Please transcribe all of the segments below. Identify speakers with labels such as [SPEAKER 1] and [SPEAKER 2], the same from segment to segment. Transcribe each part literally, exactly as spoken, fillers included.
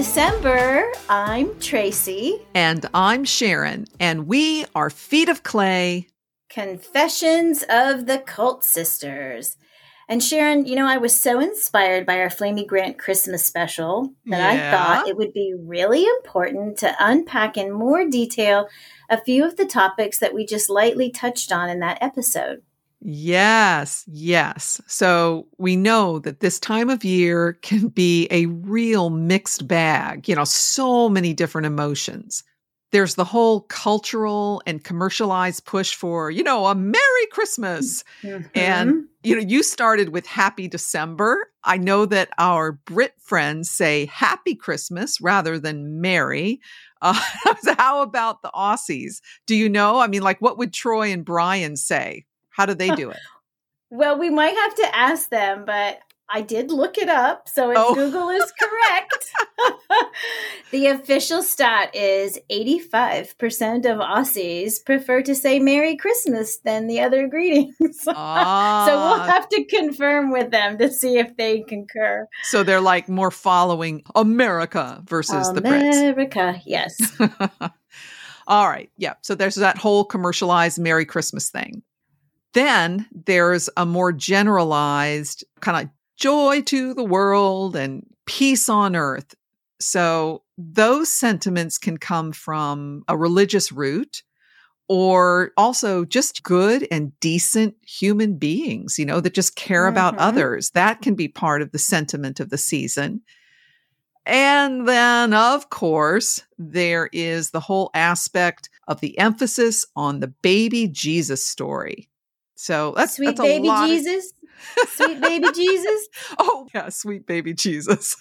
[SPEAKER 1] December. I'm Tracy.
[SPEAKER 2] And I'm Sharon. And we are Feet of Clay.
[SPEAKER 1] Confessions of the Cult Sisters. And Sharon, you know, I was so inspired by our Flamey Grant Christmas special that
[SPEAKER 2] Yeah.
[SPEAKER 1] I thought it would be really important to unpack in more detail a few of the topics that we just lightly touched on in that episode.
[SPEAKER 2] Yes, yes. So we know that this time of year can be a real mixed bag, you know, so many different emotions. There's the whole cultural and commercialized push for, you know, a Merry Christmas.
[SPEAKER 1] Mm-hmm.
[SPEAKER 2] And, you know, you started with Happy December. I know that our Brit friends say Happy Christmas rather than Merry. Uh, how about the Aussies? Do you know? I mean, like, what would Troy and Brian say? How do they do it?
[SPEAKER 1] Well, we might have to ask them, but I did look it up. So if
[SPEAKER 2] Oh.
[SPEAKER 1] Google is correct, the official stat is eighty-five percent of Aussies prefer to say Merry Christmas than the other greetings.
[SPEAKER 2] Ah.
[SPEAKER 1] So we'll have to confirm with them to see if they concur.
[SPEAKER 2] So they're like more following America versus the Brits.
[SPEAKER 1] America, yes.
[SPEAKER 2] All right. Yeah. So there's that whole commercialized Merry Christmas thing. Then there's a more generalized kind of joy to the world and peace on earth. So those sentiments can come from a religious root or also just good and decent human beings, you know, that just care mm-hmm. about others. That can be part of the sentiment of the season. And then, of course, there is the whole aspect of the emphasis on the baby Jesus story. So that's
[SPEAKER 1] sweet
[SPEAKER 2] that's a
[SPEAKER 1] baby
[SPEAKER 2] lot
[SPEAKER 1] Jesus, of... sweet baby Jesus.
[SPEAKER 2] Oh yeah, sweet baby Jesus.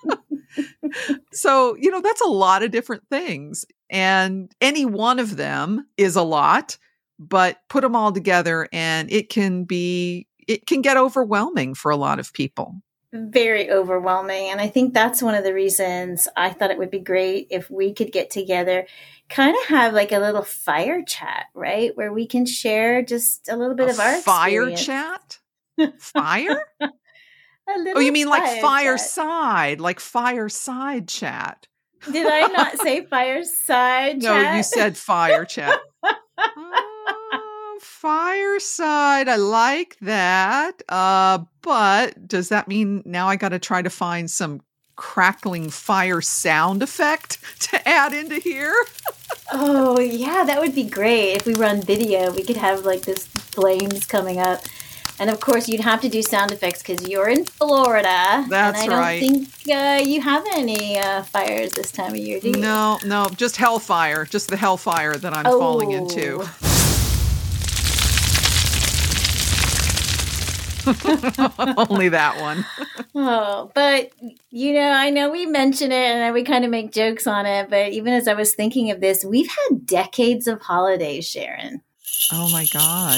[SPEAKER 2] So you know that's a lot of different things, and any one of them is a lot. But put them all together, and it can be it can get overwhelming for a lot of people.
[SPEAKER 1] Very overwhelming, and I think that's one of the reasons I thought it would be great if we could get together. Kind of have like a little fire chat, right? Where we can share just a little bit
[SPEAKER 2] a
[SPEAKER 1] of our
[SPEAKER 2] fire
[SPEAKER 1] experience.
[SPEAKER 2] chat. Fire?
[SPEAKER 1] A little
[SPEAKER 2] oh, you mean like
[SPEAKER 1] fire
[SPEAKER 2] fireside, like fireside chat?
[SPEAKER 1] Did I not say fireside
[SPEAKER 2] No,
[SPEAKER 1] chat?
[SPEAKER 2] you said fire chat. uh, fireside, I like that. Uh, but does that mean now I got to try to find some crackling fire sound effect to add into here?
[SPEAKER 1] Oh, yeah, that would be great. If we run video, we could have like this flames coming up. And of course, you'd have to do sound effects because you're in Florida.
[SPEAKER 2] That's
[SPEAKER 1] and I
[SPEAKER 2] right.
[SPEAKER 1] don't think uh, you have any uh, fires this time of year, do you?
[SPEAKER 2] No, no, just hellfire. Just the hellfire that I'm
[SPEAKER 1] oh.
[SPEAKER 2] falling into. Only that one.
[SPEAKER 1] Oh, but, you know, I know we mention it and we kind of make jokes on it, but even as I was thinking of this, we've had decades of holidays, Sharon.
[SPEAKER 2] Oh, my God.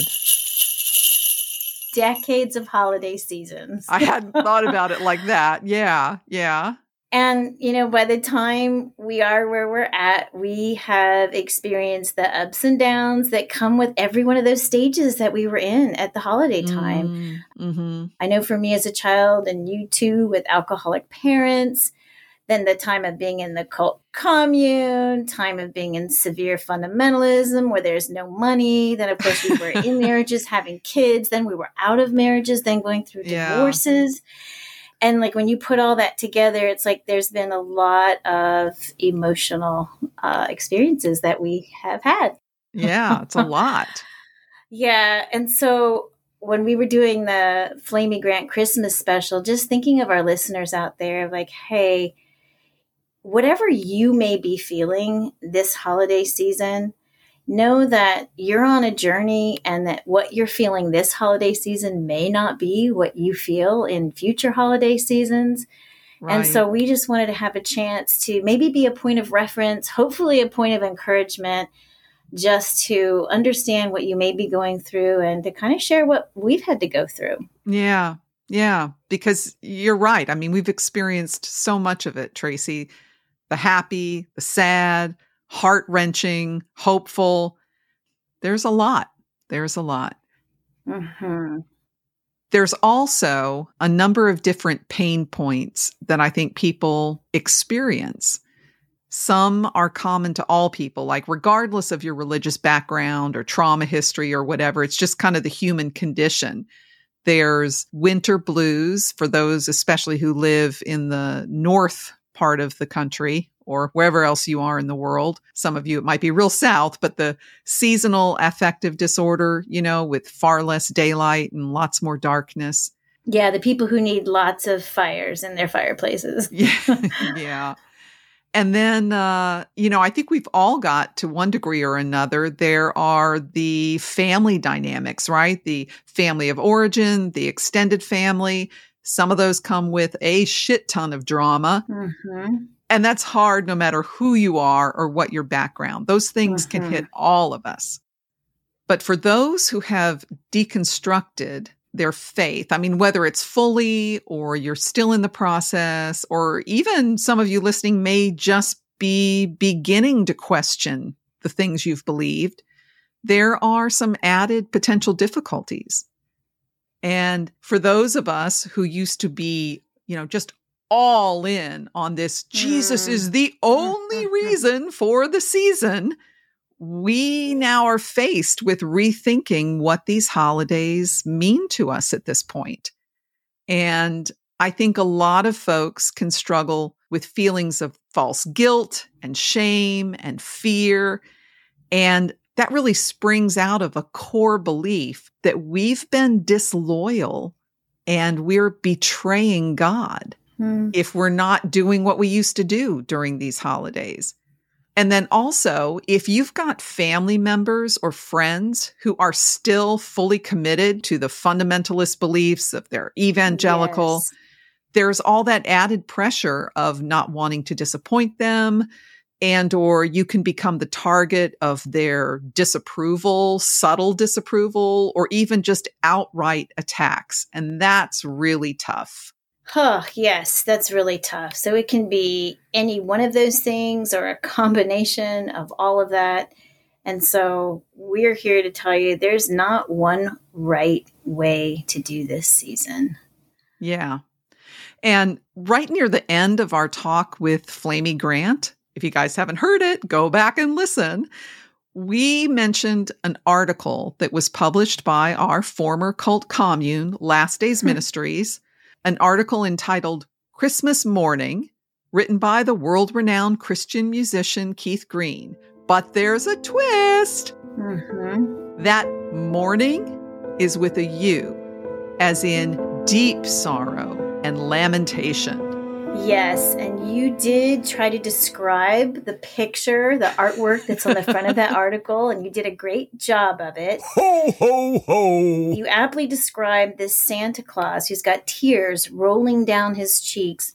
[SPEAKER 1] Decades of holiday seasons.
[SPEAKER 2] I hadn't thought about it like that. Yeah, yeah.
[SPEAKER 1] And, you know, by the time we are where we're at, we have experienced the ups and downs that come with every one of those stages that we were in at the holiday time.
[SPEAKER 2] Mm-hmm.
[SPEAKER 1] I know for me as a child, and you too with alcoholic parents, then the time of being in the cult commune, time of being in severe fundamentalism where there's no money. Then, of course, we were in marriages, having kids. Then we were out of marriages, then going through divorces. Yeah. And like when you put all that together, it's like there's been a lot of emotional uh, experiences that we have had.
[SPEAKER 2] Yeah, it's a lot.
[SPEAKER 1] Yeah. And so when we were doing the Flamey Grant Christmas special, just thinking of our listeners out there, like, hey, whatever you may be feeling this holiday season, know that you're on a journey and that what you're feeling this holiday season may not be what you feel in future holiday seasons. Right. And so we just wanted to have a chance to maybe be a point of reference, hopefully a point of encouragement, just to understand what you may be going through and to kind of share what we've had to go through.
[SPEAKER 2] Yeah. Yeah. Because you're right. I mean, we've experienced so much of it, Tracy. The happy, the sad, heart-wrenching, hopeful. There's a lot. There's a lot.
[SPEAKER 1] Mm-hmm.
[SPEAKER 2] There's also a number of different pain points that I think people experience. Some are common to all people, like regardless of your religious background or trauma history or whatever, it's just kind of the human condition. There's winter blues for those especially who live in the north part of the country or wherever else you are in the world. Some of you, it might be real south, but the seasonal affective disorder, you know, with far less daylight and lots more darkness.
[SPEAKER 1] Yeah, the people who need lots of fires in their fireplaces.
[SPEAKER 2] Yeah. Yeah. And then, uh, you know, I think we've all got to one degree or another, there are the family dynamics, right? The family of origin, the extended family. Some of those come with a shit ton of drama. Mm-hmm. And that's hard no matter who you are or what your background. Those things mm-hmm. can hit all of us. But for those who have deconstructed their faith, I mean, whether it's fully or you're still in the process, or even some of you listening may just be beginning to question the things you've believed, there are some added potential difficulties. And for those of us who used to be, you know, just all in on this, mm. Jesus is the only reason for the season, we now are faced with rethinking what these holidays mean to us at this point. And I think a lot of folks can struggle with feelings of false guilt and shame and fear. And that really springs out of a core belief that we've been disloyal and we're betraying God mm. if we're not doing what we used to do during these holidays. And then also, if you've got family members or friends who are still fully committed to the fundamentalist beliefs of their evangelical, yes. there's all that added pressure of not wanting to disappoint them, and or you can become the target of their disapproval, subtle disapproval, or even just outright attacks. And that's really tough.
[SPEAKER 1] Oh, yes, that's really tough. So it can be any one of those things or a combination of all of that. And so we're here to tell you there's not one right way to do this season.
[SPEAKER 2] Yeah. And right near the end of our talk with Flamy Grant, if you guys haven't heard it, go back and listen. We mentioned an article that was published by our former cult commune, Last Days Ministries, an article entitled Christmas Morning, written by the world-renowned Christian musician Keith Green. But there's a twist. Mm-hmm. That morning is with a U, as in deep sorrow and lamentation.
[SPEAKER 1] Yes, and you did try to describe the picture, the artwork that's on the front of that article, and you did a great job of it.
[SPEAKER 3] Ho, ho, ho!
[SPEAKER 1] You aptly described this Santa Claus who's got tears rolling down his cheeks,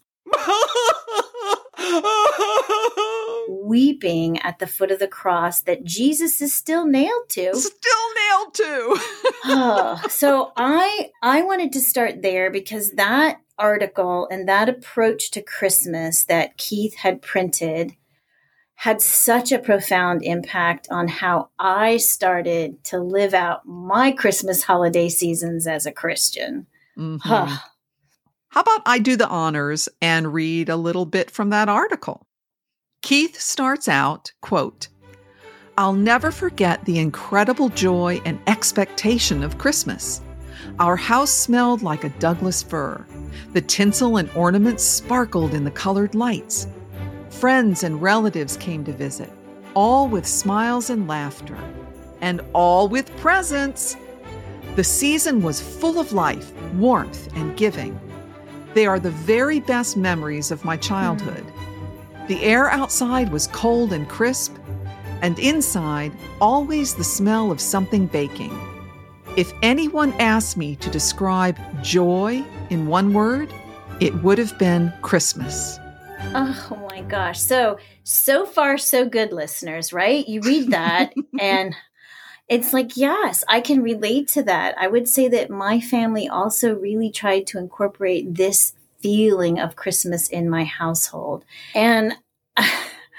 [SPEAKER 1] weeping at the foot of the cross that Jesus is still nailed to.
[SPEAKER 2] Still nailed to!
[SPEAKER 1] oh, so I I wanted to start there because that article and that approach to Christmas that Keith had printed had such a profound impact on how I started to live out my Christmas holiday seasons as a Christian.
[SPEAKER 2] Mm-hmm. Huh. How about I do the honors and read a little bit from that article? Keith starts out, quote, "I'll never forget the incredible joy and expectation of Christmas. Our house smelled like a Douglas fir. The tinsel and ornaments sparkled in the colored lights. Friends and relatives came to visit, all with smiles and laughter, and all with presents. The season was full of life, warmth, and giving. They are the very best memories of my childhood. The air outside was cold and crisp, and inside, always the smell of something baking. If anyone asked me to describe joy in one word, it would have been Christmas."
[SPEAKER 1] Oh my gosh. So, so far, so good, listeners, right? You read that and it's like, yes, I can relate to that. I would say that my family also really tried to incorporate this feeling of Christmas in my household. And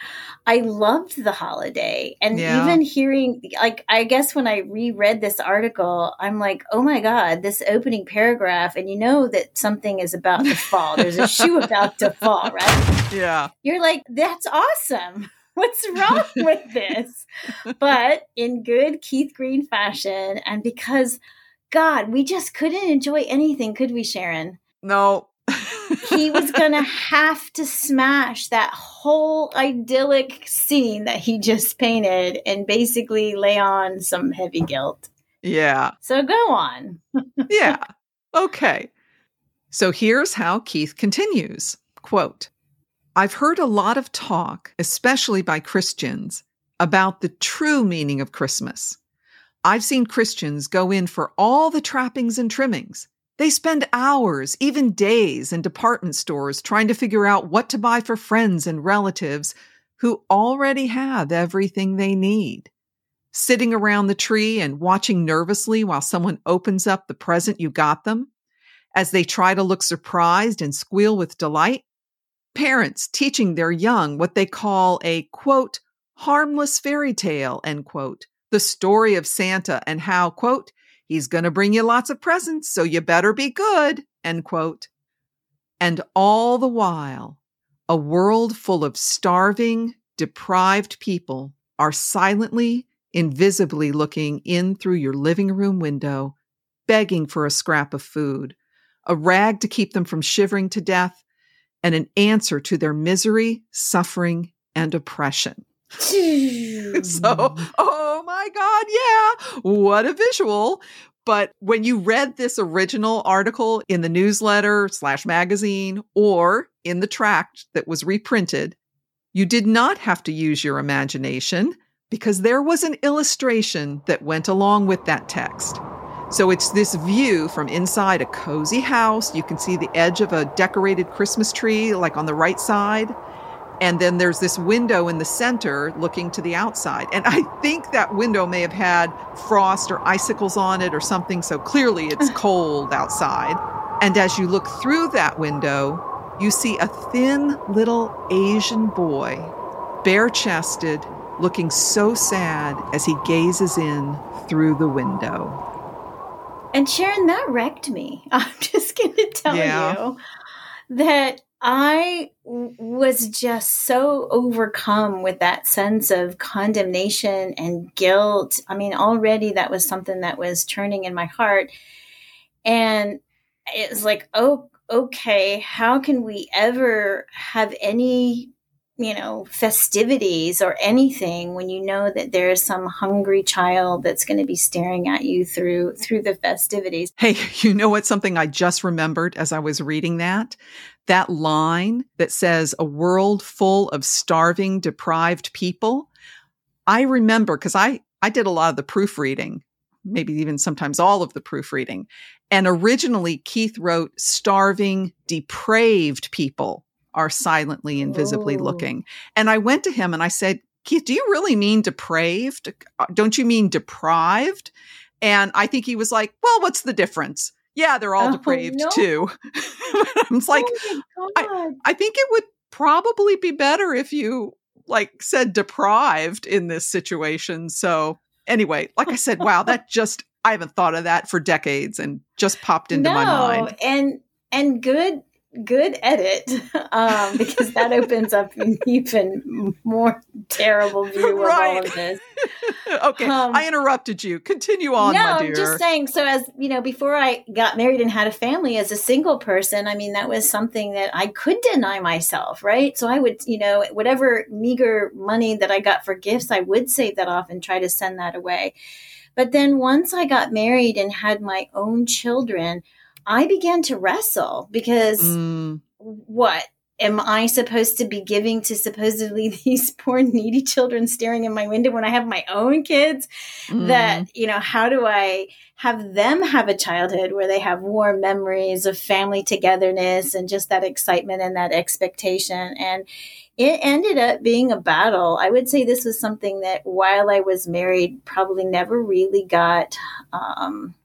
[SPEAKER 1] I loved the holiday. And
[SPEAKER 2] Yeah.
[SPEAKER 1] even hearing, like, I guess when I reread this article, I'm like, oh my God, this opening paragraph. And you know that something is about to fall. There's a shoe about to fall, right?
[SPEAKER 2] Yeah.
[SPEAKER 1] You're like, that's awesome. What's wrong with this? But in good Keith Green fashion, and because, God, we just couldn't enjoy anything, could we, Sharon?
[SPEAKER 2] No.
[SPEAKER 1] He was going to have to smash that whole idyllic scene that he just painted and basically lay on some heavy guilt.
[SPEAKER 2] Yeah.
[SPEAKER 1] So go on.
[SPEAKER 2] Yeah. Okay. So here's how Keith continues. Quote, I've heard a lot of talk, especially by Christians, about the true meaning of Christmas. I've seen Christians go in for all the trappings and trimmings. They spend hours, even days, in department stores trying to figure out what to buy for friends and relatives who already have everything they need. Sitting around the tree and watching nervously while someone opens up the present you got them, as they try to look surprised and squeal with delight. Parents teaching their young what they call a, quote, harmless fairy tale, end quote, the story of Santa and how, quote, he's going to bring you lots of presents, so you better be good, end quote. And all the while, a world full of starving, deprived people are silently, invisibly looking in through your living room window, begging for a scrap of food, a rag to keep them from shivering to death, and an answer to their misery, suffering, and oppression. So, oh my God, yeah, what a visual. But when you read this original article in the newsletter slash magazine or in the tract that was reprinted, you did not have to use your imagination because there was an illustration that went along with that text. So it's this view from inside a cozy house. You can see the edge of a decorated Christmas tree, like on the right side. And then there's this window in the center looking to the outside. And I think that window may have had frost or icicles on it or something. So clearly it's cold outside. And as you look through that window, you see a thin little Asian boy, bare-chested, looking so sad as he gazes in through the window.
[SPEAKER 1] And Sharon, that wrecked me. I'm just going to tell
[SPEAKER 2] Yeah.
[SPEAKER 1] you that I w- was just so overcome with that sense of condemnation and guilt. I mean, already that was something that was churning in my heart. And it was like, oh, okay, how can we ever have any, you know, festivities or anything when you know that there's some hungry child that's going to be staring at you through through the festivities?
[SPEAKER 2] Hey, you know what? Something I just remembered as I was reading that? That line that says a world full of starving, deprived people. I remember because I, I did a lot of the proofreading, maybe even sometimes all of the proofreading. And originally Keith wrote starving, depraved people are silently, invisibly
[SPEAKER 1] Oh.
[SPEAKER 2] looking. And I went to him and I said, Keith, do you really mean depraved? Don't you mean deprived? And I think he was like, well, what's the difference? Yeah, they're all
[SPEAKER 1] Oh,
[SPEAKER 2] depraved
[SPEAKER 1] no.
[SPEAKER 2] too. I'm like,
[SPEAKER 1] Oh my God.
[SPEAKER 2] I think it would probably be better if you like said deprived in this situation. So anyway, like I said, wow, that just, I haven't thought of that for decades and just popped into
[SPEAKER 1] no,
[SPEAKER 2] my mind.
[SPEAKER 1] and and good good edit, um, because that opens up an even more terrible view of
[SPEAKER 2] Right.
[SPEAKER 1] all of this.
[SPEAKER 2] Okay,
[SPEAKER 1] Um,
[SPEAKER 2] I interrupted you. Continue on,
[SPEAKER 1] no,
[SPEAKER 2] my dear.
[SPEAKER 1] I'm just saying. So, as you know, before I got married and had a family as a single person, I mean, that was something that I could deny myself, right? So I would, you know, whatever meager money that I got for gifts, I would save that off and try to send that away. But then once I got married and had my own children, I began to wrestle because
[SPEAKER 2] Mm,
[SPEAKER 1] what? Am I supposed to be giving to supposedly these poor needy children staring in my window when I have my own kids?
[SPEAKER 2] mm.
[SPEAKER 1] That, you know, how do I have them have a childhood where they have warm memories of family togetherness and just that excitement and that expectation? And it ended up being a battle. I would say this was something that while I was married, probably never really got, um,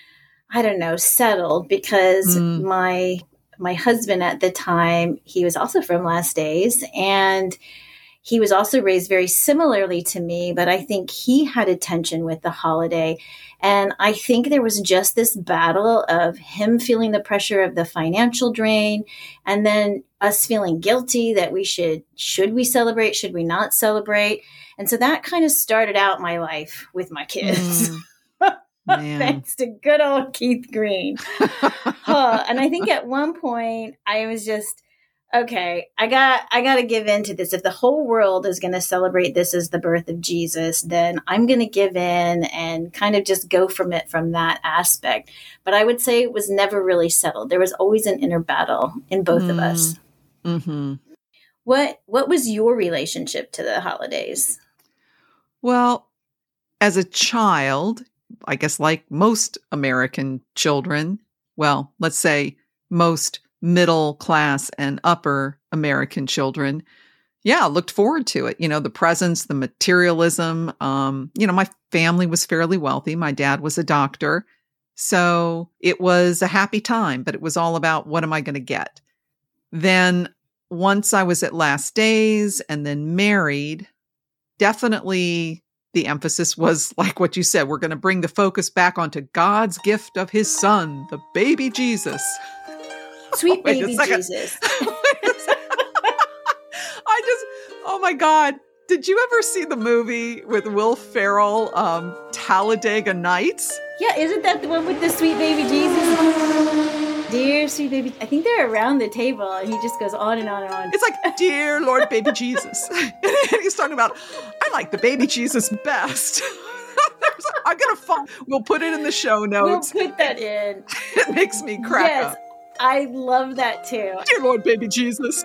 [SPEAKER 1] I don't know, settled because
[SPEAKER 2] Mm.
[SPEAKER 1] my my husband at the time, he was also from Last Days, and he was also raised very similarly to me, but I think he had a tension with the holiday. And I think there was just this battle of him feeling the pressure of the financial drain, and then us feeling guilty that we should, should we celebrate? Should we not celebrate? And so that kind of started out my life with my kids. Mm, thanks to good old Keith Green. Huh. And I think at one point I was just, okay, I got, I got to give in to this. If the whole world is going to celebrate this as the birth of Jesus, then I'm going to give in and kind of just go from it from that aspect. But I would say it was never really settled. There was always an inner battle in both mm. of us.
[SPEAKER 2] Mm-hmm.
[SPEAKER 1] What, what was your relationship to the holidays?
[SPEAKER 2] Well, as a child, I guess like most American children, well, let's say most middle class and upper American children, yeah, looked forward to it. You know, the presents, the materialism. Um, you know, my family was fairly wealthy. My dad was a doctor. So it was a happy time, but it was all about what am I going to get? Then once I was at last days and then married, definitely the emphasis was like what you said, we're going to bring the focus back onto God's gift of his son, the baby Jesus.
[SPEAKER 1] Sweet baby Jesus.
[SPEAKER 2] I just, oh my God. Did you ever see the movie with Will Ferrell, um, Talladega Nights?
[SPEAKER 1] Yeah, isn't that the one with the sweet baby Jesus? Dear sweet baby, I think they're around the table and he just goes on and on and on.
[SPEAKER 2] It's like, dear Lord baby Jesus. And he's talking about, I like the baby Jesus best. I'm going to find, we'll put it in the show notes.
[SPEAKER 1] We'll put that in.
[SPEAKER 2] It makes me crack
[SPEAKER 1] yes,
[SPEAKER 2] up.
[SPEAKER 1] I love that too.
[SPEAKER 2] Dear Lord baby Jesus.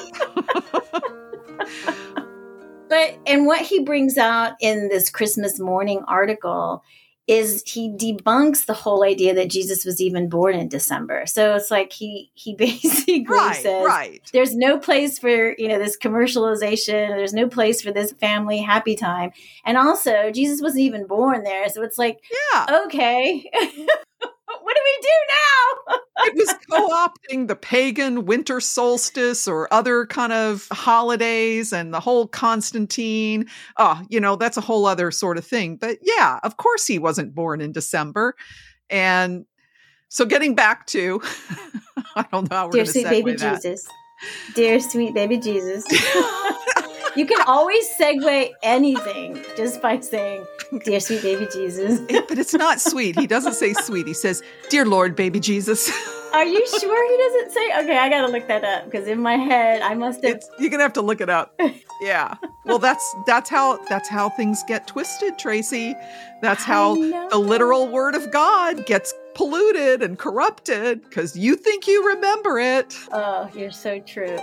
[SPEAKER 1] But, and what he brings out in this Christmas morning article is he debunks the whole idea that Jesus was even born in December. So it's like he he basically
[SPEAKER 2] right,
[SPEAKER 1] says,
[SPEAKER 2] right. There's
[SPEAKER 1] no place for, you know, this commercialization. There's no place for this family happy time. And also, Jesus wasn't even born there. So it's like,
[SPEAKER 2] yeah,
[SPEAKER 1] okay. What do we do now?
[SPEAKER 2] It was co-opting the pagan winter solstice or other kind of holidays and the whole Constantine. Oh, you know, that's a whole other sort of thing. But yeah, of course he wasn't born in December. And so getting back to, I don't know how we're going to segue
[SPEAKER 1] Dear sweet baby
[SPEAKER 2] that.
[SPEAKER 1] Jesus. Dear sweet baby Jesus. You can always segue anything just by saying, dear sweet baby Jesus.
[SPEAKER 2] But it's not sweet. He doesn't say sweet. He says, dear Lord baby Jesus.
[SPEAKER 1] Are you sure he doesn't say? Okay, I got to look that up because in my head, I must have.
[SPEAKER 2] It's, you're going to have to look it up. Yeah. Well, that's that's how that's how things get twisted, Tracy. That's how the literal word of God gets polluted and corrupted because you think you remember it.
[SPEAKER 1] Oh, you're so true.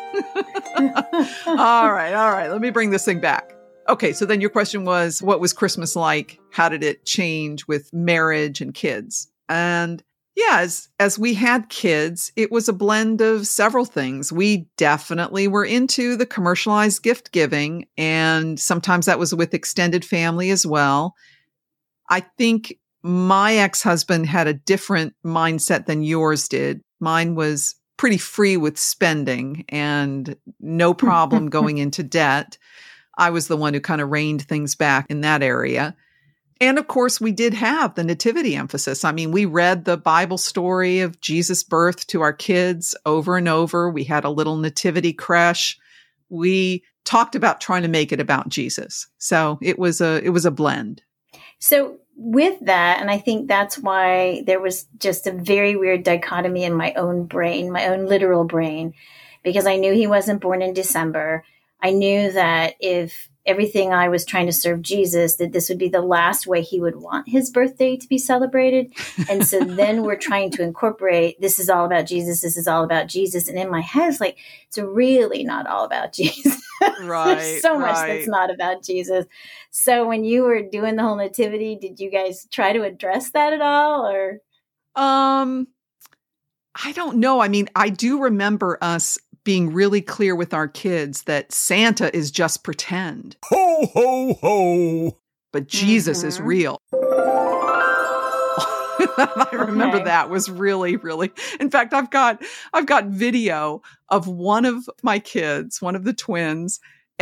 [SPEAKER 2] All right. All right. Let me bring this thing back. Okay. So then your question was, what was Christmas like? How did it change with marriage and kids? And yeah, as, as we had kids, it was a blend of several things. We definitely were into the commercialized gift giving, and sometimes that was with extended family as well. I think my ex-husband had a different mindset than yours did. Mine was pretty free with spending and no problem going into debt. I was the one who kind of reined things back in that area. And of course, we did have the nativity emphasis. I mean, we read the Bible story of Jesus' birth to our kids over and over. We had a little nativity creche. We talked about trying to make it about Jesus. So it was a it was a blend.
[SPEAKER 1] So with that, and I think that's why there was just a very weird dichotomy in my own brain, my own literal brain, because I knew he wasn't born in December. I knew that if everything I was trying to serve Jesus, that this would be the last way he would want his birthday to be celebrated. And so then we're trying to incorporate, this is all about Jesus, this is all about Jesus. And in my head, it's like, it's really not all about Jesus.
[SPEAKER 2] Right.
[SPEAKER 1] There's so much
[SPEAKER 2] right.
[SPEAKER 1] that's not about Jesus. So when you were doing the whole nativity, did you guys try to address that at all? Or
[SPEAKER 2] um, I don't know. I mean, I do remember us being really clear with our kids that Santa is just pretend.
[SPEAKER 3] Ho, ho, ho.
[SPEAKER 2] But Jesus mm-hmm. is real. I remember
[SPEAKER 1] okay.
[SPEAKER 2] that was really, really, in fact, I've got, I've got video of one of my kids, one of the twins,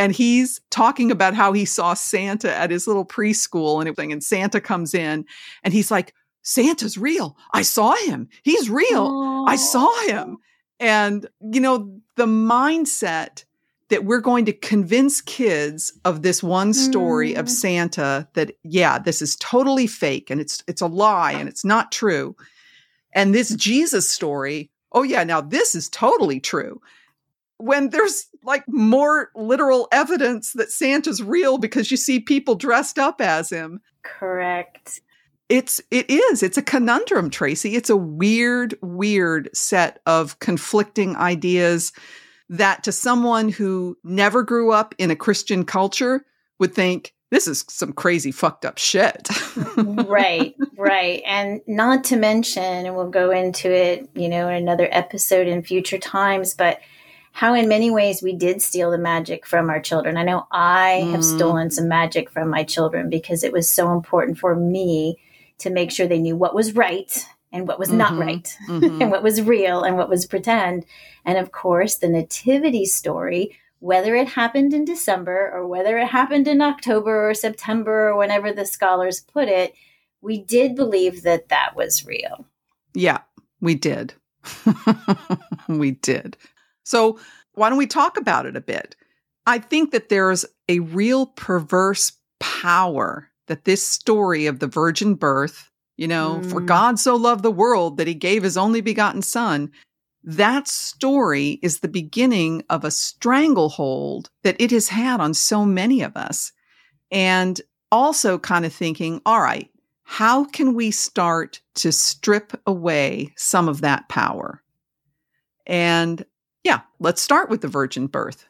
[SPEAKER 2] And he's talking about how he saw Santa at his little preschool and everything. And Santa comes in and he's like, Santa's real. I saw him. He's real.
[SPEAKER 1] Aww.
[SPEAKER 2] I saw him. And, you know, the mindset that we're going to convince kids of this one story mm. of Santa that, yeah, this is totally fake and it's it's a lie and it's not true. And this Jesus story, oh yeah, now this is totally true. When there's like more literal evidence that Santa's real because you see people dressed up as him.
[SPEAKER 1] Correct.
[SPEAKER 2] It's, it is, it's a conundrum, Tracy. It's a weird, weird set of conflicting ideas that to someone who never grew up in a Christian culture would think, this is some crazy fucked up shit.
[SPEAKER 1] Right, right. And not to mention, and we'll go into it, you know, in another episode in future times, but how in many ways we did steal the magic from our children. I know I mm. have stolen some magic from my children because it was so important for me to make sure they knew what was right and what was mm-hmm. not right mm-hmm. and what was real and what was pretend. And of course, the nativity story, whether it happened in December or whether it happened in October or September or whenever the scholars put it, we did believe that that was real.
[SPEAKER 2] Yeah, we did. We did. So why don't we talk about it a bit? I think that there's a real perverse power that this story of the virgin birth, you know, mm. for God so loved the world that he gave his only begotten son, that story is the beginning of a stranglehold that it has had on so many of us. And also kind of thinking, all right, how can we start to strip away some of that power? And yeah, let's start with the virgin birth.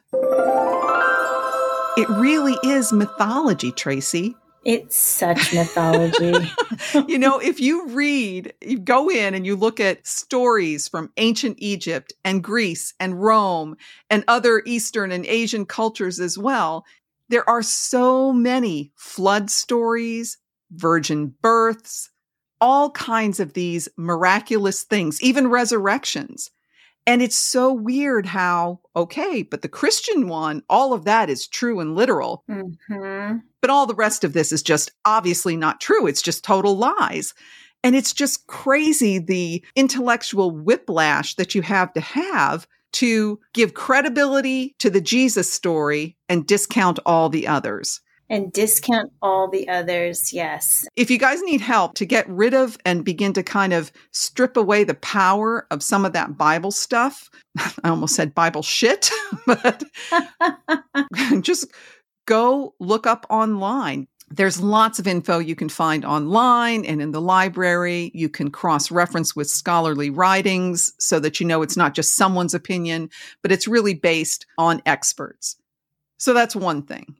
[SPEAKER 2] It really is mythology, Tracy.
[SPEAKER 1] It's such mythology.
[SPEAKER 2] You know, if you read, you go in and you look at stories from ancient Egypt and Greece and Rome and other Eastern and Asian cultures as well, there are so many flood stories, virgin births, all kinds of these miraculous things, even resurrections. And it's so weird how, okay, but the Christian one, all of that is true and literal. Mm-hmm. But all the rest of this is just obviously not true. It's just total lies. And it's just crazy the intellectual whiplash that you have to have to give credibility to the Jesus story and discount all the others.
[SPEAKER 1] And discount all the others, yes.
[SPEAKER 2] If you guys need help to get rid of and begin to kind of strip away the power of some of that Bible stuff, I almost said Bible shit, but just go look up online. There's lots of info you can find online and in the library. You can cross-reference with scholarly writings so that you know it's not just someone's opinion, but it's really based on experts. So that's one thing.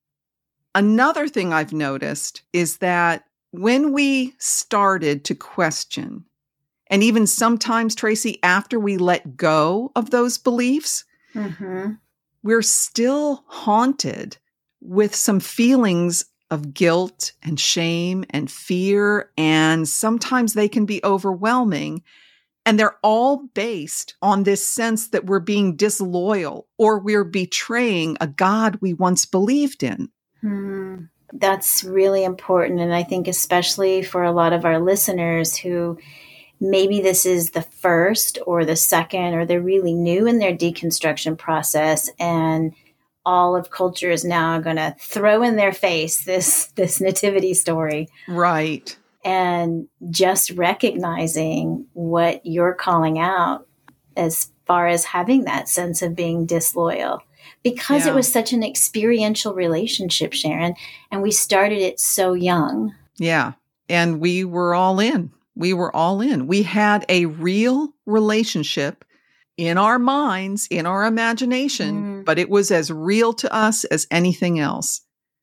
[SPEAKER 2] Another thing I've noticed is that when we started to question, and even sometimes, Tracy, after we let go of those beliefs, mm-hmm. we're still haunted with some feelings of guilt and shame and fear, and sometimes they can be overwhelming. And they're all based on this sense that we're being disloyal or we're betraying a God we once believed in.
[SPEAKER 1] Hmm. That's really important. And I think especially for a lot of our listeners who maybe this is the first or the second, or they're really new in their deconstruction process, and all of culture is now going to throw in their face this, this nativity story.
[SPEAKER 2] Right.
[SPEAKER 1] And just recognizing what you're calling out as far as having that sense of being disloyal. Because yeah. it was such an experiential relationship, Sharon, and we started it so young.
[SPEAKER 2] Yeah. And we were all in. We were all in. We had a real relationship in our minds, in our imagination, mm. but it was as real to us as anything else.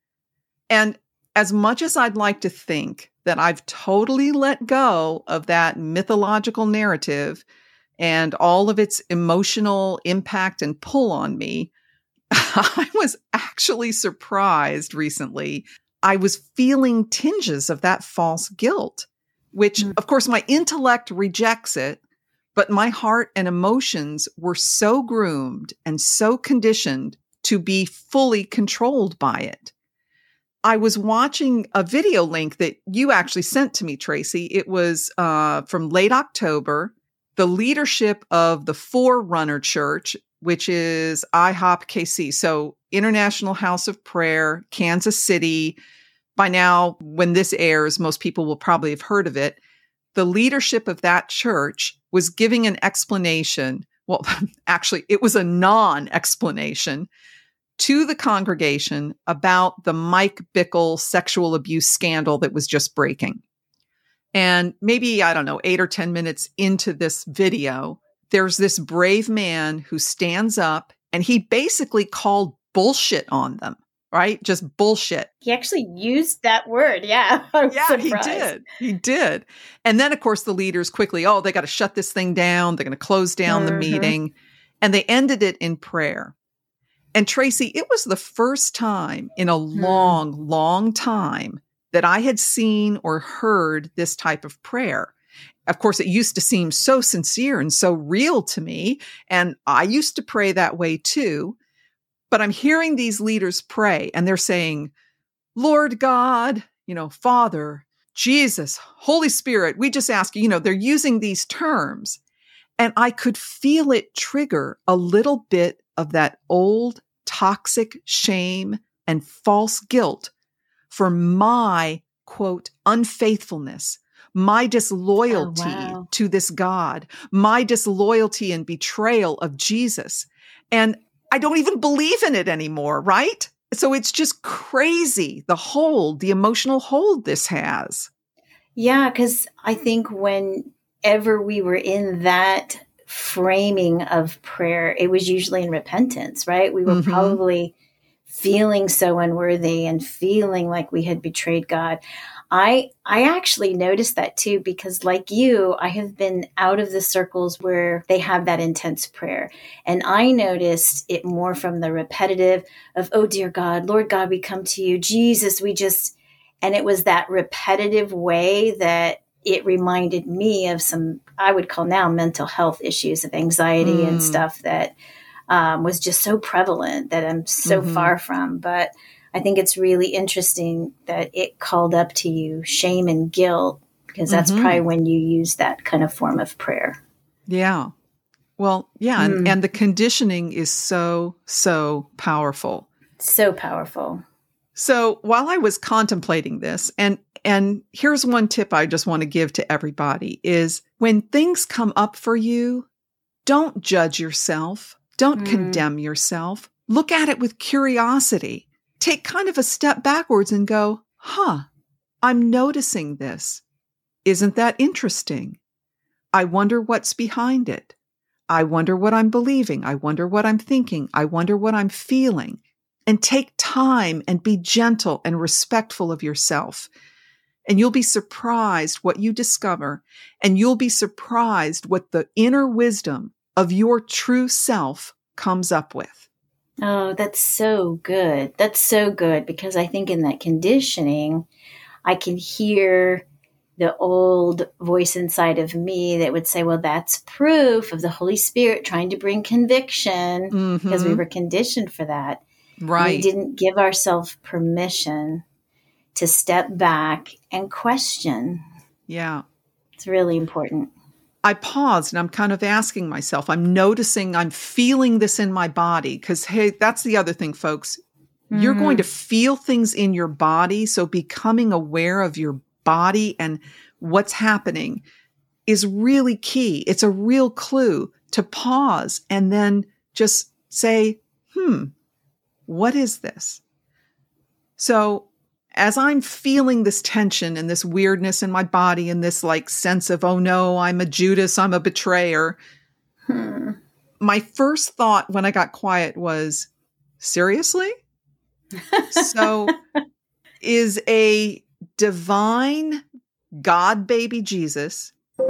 [SPEAKER 2] And as much as I'd like to think that I've totally let go of that mythological narrative and all of its emotional impact and pull on me, I was actually surprised recently. I was feeling tinges of that false guilt, which, mm. of course, my intellect rejects it, but my heart and emotions were so groomed and so conditioned to be fully controlled by it. I was watching a video link that you actually sent to me, Tracy. It was uh, from late October. The leadership of the Forerunner Church, which is I HOP K C, so International House of Prayer, Kansas City. By now, when this airs, most people will probably have heard of it. The leadership of that church was giving an explanation. Well, actually, it was a non-explanation to the congregation about the Mike Bickle sexual abuse scandal that was just breaking. And maybe, I don't know, eight or ten minutes into this video, there's this brave man who stands up and he basically called bullshit on them, right? Just bullshit.
[SPEAKER 1] He actually used that word. Yeah. I was
[SPEAKER 2] Yeah,
[SPEAKER 1] surprised.
[SPEAKER 2] he did. He did. And then, of course, the leaders quickly, oh, they got to shut this thing down. They're going to close down
[SPEAKER 1] Mm-hmm.
[SPEAKER 2] the meeting. And they ended it in prayer. And Tracy, it was the first time in a long, mm. long time that I had seen or heard this type of prayer. Of course, it used to seem so sincere and so real to me. And I used to pray that way too. But I'm hearing these leaders pray and they're saying, Lord God, you know, Father, Jesus, Holy Spirit, we just ask you, you know, they're using these terms. And I could feel it trigger a little bit of that old toxic shame and false guilt for my, quote, unfaithfulness, my disloyalty
[SPEAKER 1] oh, wow.
[SPEAKER 2] to this God, my disloyalty and betrayal of Jesus. And I don't even believe in it anymore, right? So it's just crazy, the hold, the emotional hold this has.
[SPEAKER 1] Yeah, because I think whenever we were in that framing of prayer, it was usually in repentance, right? We were mm-hmm. probably feeling so unworthy and feeling like we had betrayed God. I I actually noticed that too, because like you, I have been out of the circles where they have that intense prayer. And I noticed it more from the repetitive of, oh, dear God, Lord God, we come to you. Jesus, we just, and it was that repetitive way that it reminded me of some, I would call now mental health issues of anxiety mm. and stuff that um, was just so prevalent that I'm so mm-hmm. far from. But I think it's really interesting that it called up to you shame and guilt, because that's mm-hmm. probably when you use that kind of form of prayer.
[SPEAKER 2] Yeah. Well, yeah. Mm. And, and the conditioning is so, so powerful.
[SPEAKER 1] So powerful.
[SPEAKER 2] So while I was contemplating this, and and here's one tip I just want to give to everybody is when things come up for you, don't judge yourself. Don't mm. condemn yourself. Look at it with curiosity. Take kind of a step backwards and go, huh, I'm noticing this. Isn't that interesting? I wonder what's behind it. I wonder what I'm believing. I wonder what I'm thinking. I wonder what I'm feeling. And take time and be gentle and respectful of yourself. And you'll be surprised what you discover. And you'll be surprised what the inner wisdom of your true self comes up with.
[SPEAKER 1] Oh, that's so good. That's so good, because I think in that conditioning, I can hear the old voice inside of me that would say, well, that's proof of the Holy Spirit trying to bring conviction, mm-hmm. because we were conditioned for that.
[SPEAKER 2] Right.
[SPEAKER 1] We didn't give ourselves permission to step back and question.
[SPEAKER 2] Yeah.
[SPEAKER 1] It's really important.
[SPEAKER 2] I paused and I'm kind of asking myself, I'm noticing, I'm feeling this in my body. Because, hey, that's the other thing, folks. Mm-hmm. You're going to feel things in your body. So becoming aware of your body and what's happening is really key. It's a real clue to pause and then just say, hmm, what is this? So as I'm feeling this tension and this weirdness in my body and this like sense of, oh no, I'm a Judas, I'm a betrayer. Hmm. My first thought when I got quiet was, seriously? So is a divine God baby Jesus,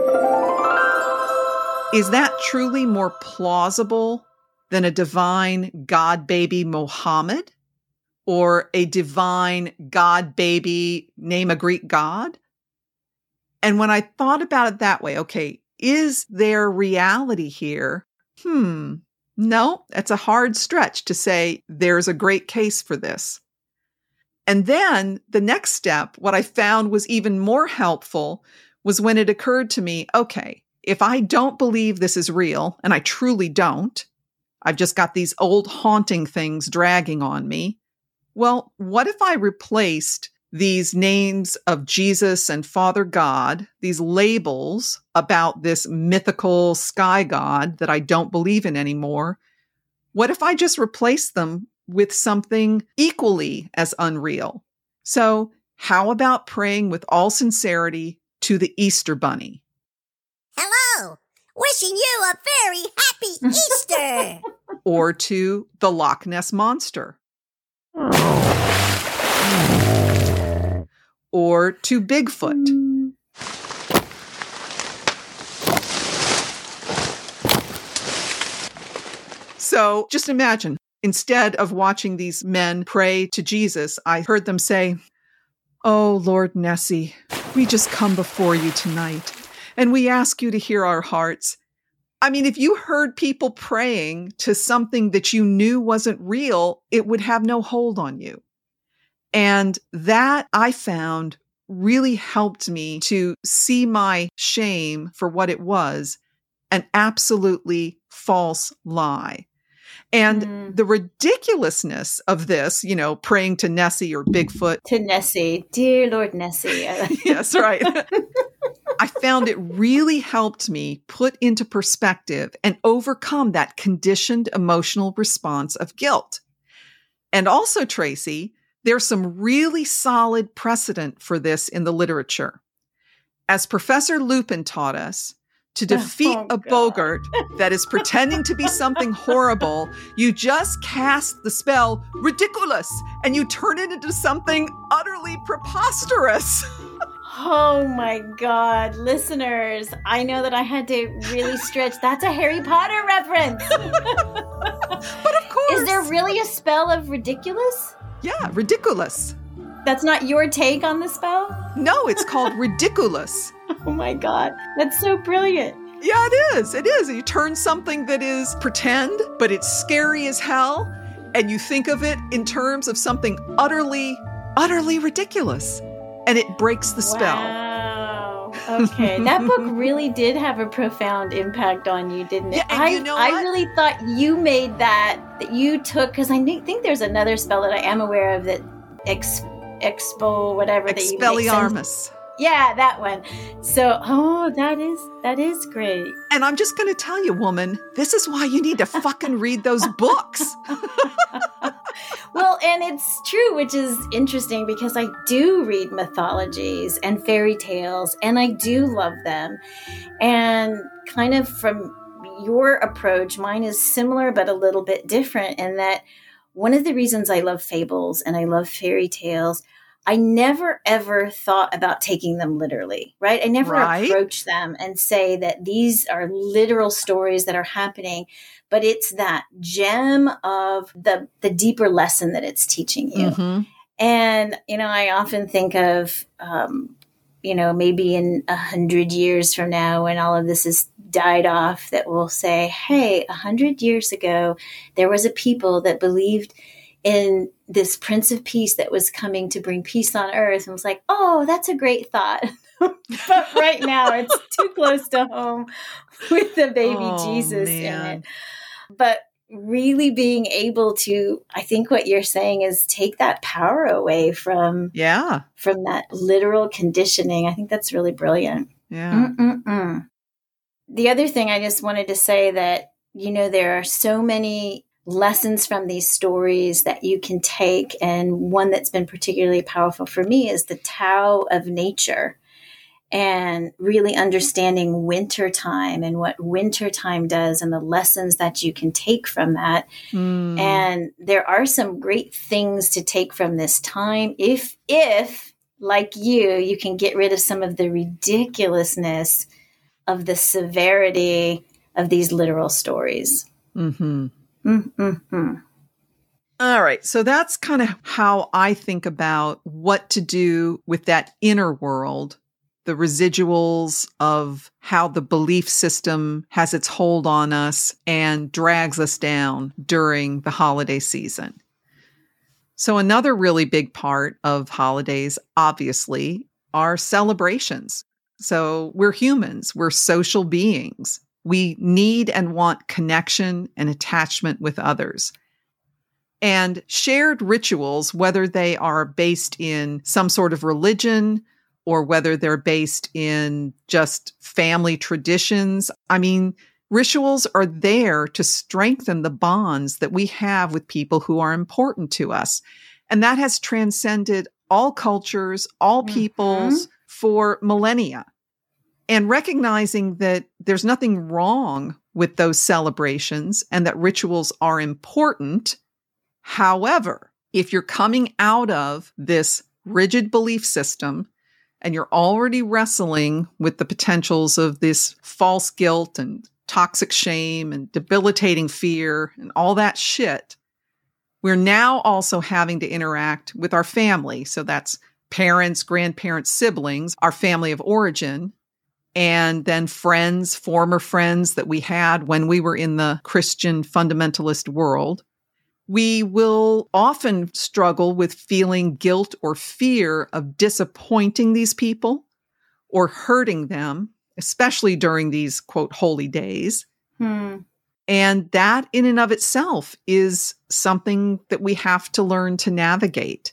[SPEAKER 2] is that truly more plausible than a divine God baby Mohammed? Or a divine God baby, name a Greek god? And when I thought about it that way, okay, is there reality here? Hmm, No, it's a hard stretch to say there's a great case for this. And then the next step, what I found was even more helpful, was when it occurred to me, okay, if I don't believe this is real, and I truly don't, I've just got these old haunting things dragging on me. Well, what if I replaced these names of Jesus and Father God, these labels about this mythical sky god that I don't believe in anymore? What if I just replaced them with something equally as unreal? So how about praying with all sincerity to the Easter Bunny?
[SPEAKER 4] Hello! Wishing you a very happy Easter!
[SPEAKER 2] Or to the Loch Ness Monster? Or to Bigfoot? So just imagine, instead of watching these men pray to Jesus, I heard them say, "Oh, Lord Nessie, we just come before you tonight, and we ask you to hear our hearts." I mean, if you heard people praying to something that you knew wasn't real, it would have no hold on you. And that, I found, really helped me to see my shame for what it was, an absolutely false lie. And mm. the ridiculousness of this, you know, praying to Nessie or Bigfoot.
[SPEAKER 1] To Nessie. Dear Lord Nessie.
[SPEAKER 2] Yes, right. I found it really helped me put into perspective and overcome that conditioned emotional response of guilt. And also, Tracy, there's some really solid precedent for this in the literature. As Professor Lupin taught us, to defeat oh, a boggart that is pretending to be something horrible, you just cast the spell ridiculous and you turn it into something utterly preposterous.
[SPEAKER 1] Oh my God, listeners, I know that I had to really stretch. That's a Harry Potter reference.
[SPEAKER 2] But of course.
[SPEAKER 1] Is there really a spell of ridiculous?
[SPEAKER 2] Yeah, ridiculous.
[SPEAKER 1] That's not your take on the spell?
[SPEAKER 2] No, it's called ridiculous.
[SPEAKER 1] Oh my God, that's so brilliant.
[SPEAKER 2] Yeah, it is. It is. You turn something that is pretend, but it's scary as hell, and you think of it in terms of something utterly, utterly ridiculous. And it breaks the spell.
[SPEAKER 1] Wow. Okay. That book really did have a profound impact on you, didn't it?
[SPEAKER 2] Yeah, and
[SPEAKER 1] I,
[SPEAKER 2] you know
[SPEAKER 1] I
[SPEAKER 2] what?
[SPEAKER 1] really thought you made that, that you took, because I think there's another spell that I am aware of that ex, expo, whatever that you
[SPEAKER 2] Expelliarmus.
[SPEAKER 1] Yeah, that one. So, oh, that is, that is great.
[SPEAKER 2] And I'm just going to tell you, woman, this is why you need to fucking read those books.
[SPEAKER 1] Well, and it's true, which is interesting because I do read mythologies and fairy tales, and I do love them. And kind of from your approach, mine is similar but a little bit different in that one of the reasons I love fables and I love fairy tales, I never ever thought about taking them literally, right? I never
[SPEAKER 2] right.
[SPEAKER 1] approach them and say that these are literal stories that are happening, but it's that gem of the, the deeper lesson that it's teaching you.
[SPEAKER 2] Mm-hmm.
[SPEAKER 1] And, you know, I often think of, um, you know, maybe in a hundred years from now when all of this has died off, that we'll say, hey, a hundred years ago, there was a people that believed in this Prince of Peace that was coming to bring peace on earth, and was like, oh, that's a great thought. But right now it's too close to home with the baby
[SPEAKER 2] oh,
[SPEAKER 1] Jesus
[SPEAKER 2] man.
[SPEAKER 1] in it. But really being able to, I think what you're saying is take that power away from,
[SPEAKER 2] yeah.
[SPEAKER 1] from that literal conditioning. I think that's really brilliant.
[SPEAKER 2] Yeah.
[SPEAKER 1] Mm-mm-mm. The other thing I just wanted to say that, you know, there are so many lessons from these stories that you can take. And one that's been particularly powerful for me is the Tao of nature, and really understanding wintertime and what wintertime does and the lessons that you can take from that. Mm. And there are some great things to take from this time. If, if like you, you can get rid of some of the ridiculousness of the severity of these literal stories.
[SPEAKER 2] Mm-hmm.
[SPEAKER 1] Mm-hmm.
[SPEAKER 2] All right. So that's kind of how I think about what to do with that inner world the residuals of how the belief system has its hold on us and drags us down during the holiday season. So another really big part of holidays, obviously, are celebrations. So we're humans, we're social beings. We need and want connection and attachment with others. And shared rituals, whether they are based in some sort of religion or whether they're based in just family traditions, I mean, rituals are there to strengthen the bonds that we have with people who are important to us. And that has transcended all cultures, all peoples mm-hmm. for millennia. And recognizing that there's nothing wrong with those celebrations and that rituals are important. However, if you're coming out of this rigid belief system and you're already wrestling with the potentials of this false guilt and toxic shame and debilitating fear and all that shit, we're now also having to interact with our family. So that's parents, grandparents, siblings, our family of origin, and then friends, former friends that we had when we were in the Christian fundamentalist world. We will often struggle with feeling guilt or fear of disappointing these people or hurting them, especially during these, quote, holy days.
[SPEAKER 1] Hmm.
[SPEAKER 2] And that in and of itself is something that we have to learn to navigate.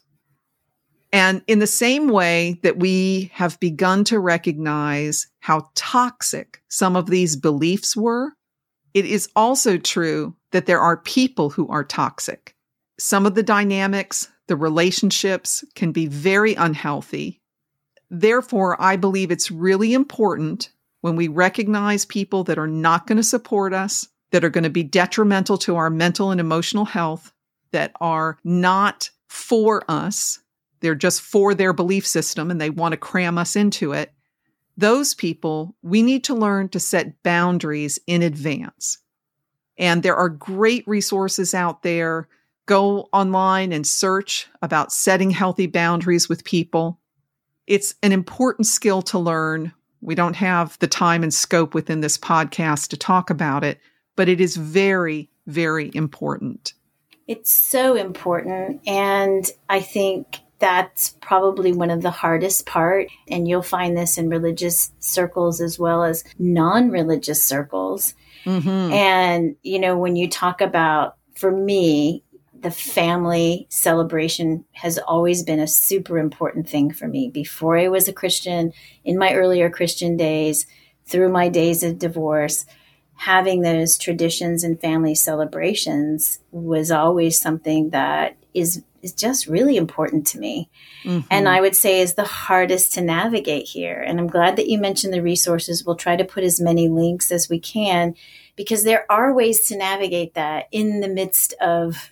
[SPEAKER 2] And in the same way that we have begun to recognize how toxic some of these beliefs were, it is also true that there are people who are toxic. Some of the dynamics, the relationships can be very unhealthy. Therefore, I believe it's really important when we recognize people that are not going to support us, that are going to be detrimental to our mental and emotional health, that are not for us. They're just for their belief system and they want to cram us into it. Those people, we need to learn to set boundaries in advance. And there are great resources out there. Go online and search about setting healthy boundaries with people. It's an important skill to learn. We don't have the time and scope within this podcast to talk about it, but it is very, very important.
[SPEAKER 1] It's so important. And I think that's probably one of the hardest part. And you'll find this in religious circles as well as non-religious circles.
[SPEAKER 2] Mm-hmm.
[SPEAKER 1] And, you know, when you talk about, for me, the family celebration has always been a super important thing for me. Before I was a Christian, in my earlier Christian days, through my days of divorce, having those traditions and family celebrations was always something that is is just really important to me. Mm-hmm. And I would say is the hardest to navigate here. And I'm glad that you mentioned the resources. We'll try to put as many links as we can, because there are ways to navigate that in the midst of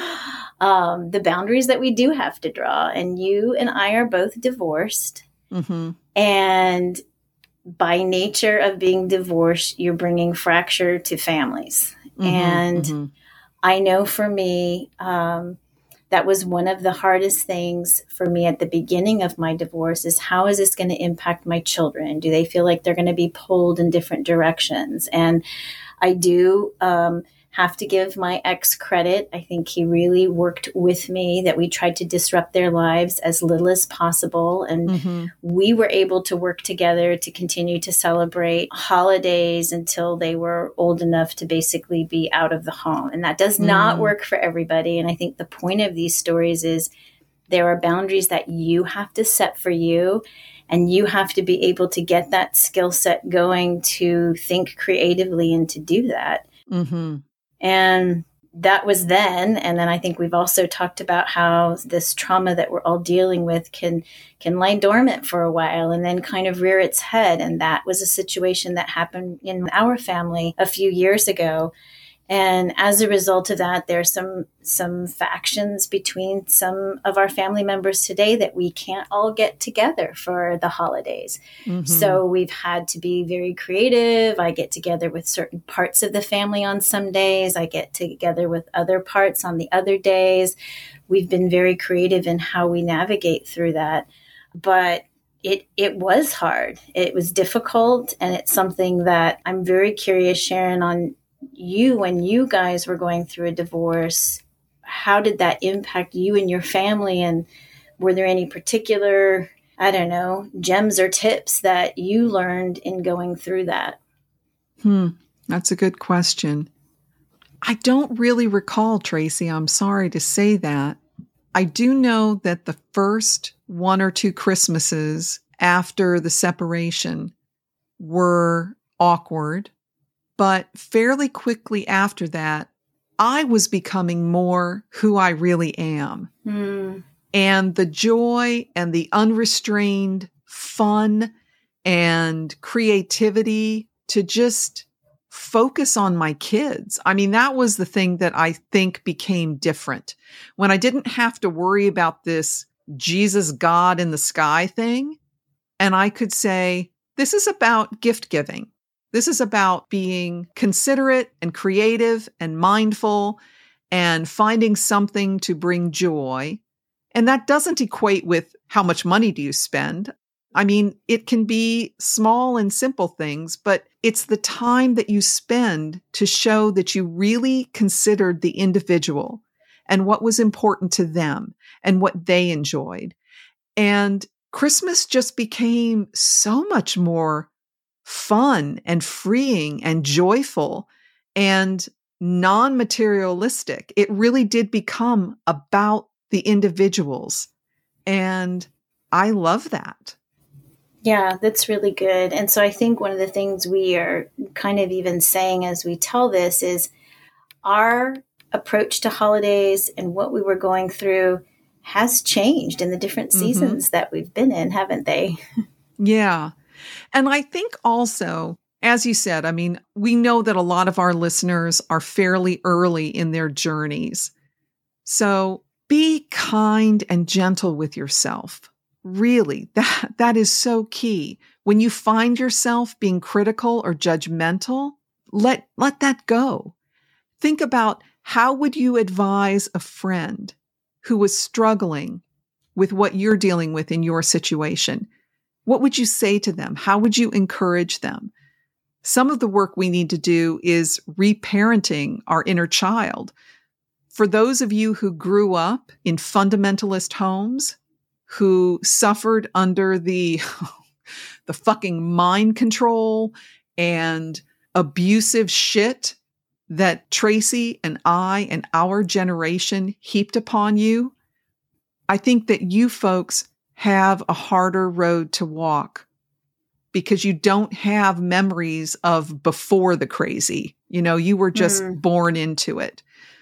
[SPEAKER 1] um, the boundaries that we do have to draw. And you and I are both divorced.
[SPEAKER 2] Mm-hmm.
[SPEAKER 1] And by nature of being divorced, you're bringing fracture to families. Mm-hmm. And mm-hmm. I know for me, um, that was one of the hardest things for me at the beginning of my divorce is how is this going to impact my children? Do they feel like they're going to be pulled in different directions? And I do um, have to give my ex credit. I think he really worked with me, that we tried to disrupt their lives as little as possible. And mm-hmm. we were able to work together to continue to celebrate holidays until they were old enough to basically be out of the home. And that does mm-hmm. not work for everybody. And I think the point of these stories is there are boundaries that you have to set for you. And you have to be able to get that skill set going to think creatively and to do that.
[SPEAKER 2] Mm-hmm.
[SPEAKER 1] And that was then. And then I think we've also talked about how this trauma that we're all dealing with can can lie dormant for a while and then kind of rear its head. And that was a situation that happened in our family a few years ago. And as a result of that, there's some some factions between some of our family members today that we can't all get together for the holidays. Mm-hmm. So we've had to be very creative. I get together with certain parts of the family on some days. I get together with other parts on the other days. We've been very creative in how we navigate through that. But it it was hard. It was difficult, and it's something that I'm very curious, Sharon, on you when you guys were going through a divorce. How did that impact you and your family? And were there any particular, I don't know, gems or tips that you learned in going through that?
[SPEAKER 2] Hmm, that's a good question. I don't really recall, Tracy. I'm sorry to say that. I do know that the first one or two Christmases after the separation were awkward, but fairly quickly after that, I was becoming more who I really am.
[SPEAKER 1] Mm.
[SPEAKER 2] And the joy and the unrestrained fun and creativity to just focus on my kids. I mean, that was the thing that I think became different. When I didn't have to worry about this Jesus God in the sky thing, and I could say, this is about gift giving. This is about being considerate and creative and mindful and finding something to bring joy. And that doesn't equate with how much money do you spend. I mean, it can be small and simple things, but it's the time that you spend to show that you really considered the individual and what was important to them and what they enjoyed. And Christmas just became so much more fun and freeing and joyful and non-materialistic. It really did become about the individuals. And I love that.
[SPEAKER 1] Yeah, that's really good. And so I think one of the things we are kind of even saying as we tell this is our approach to holidays and what we were going through has changed in the different seasons mm-hmm. that we've been in, haven't they?
[SPEAKER 2] Yeah. And I think also, as you said, I mean, we know that a lot of our listeners are fairly early in their journeys. So be kind and gentle with yourself. Really, that, that is so key. When you find yourself being critical or judgmental, let, let that go. Think about how would you advise a friend who was struggling with what you're dealing with in your situation? What would you say to them? How would you encourage them? Some of the work we need to do is reparenting our inner child. For those of you who grew up in fundamentalist homes, who suffered under the, the fucking mind control and abusive shit that Tracy and I and our generation heaped upon you, I think that you folks have a harder road to walk because you don't have memories of before the crazy. You know, you were just mm. born into it.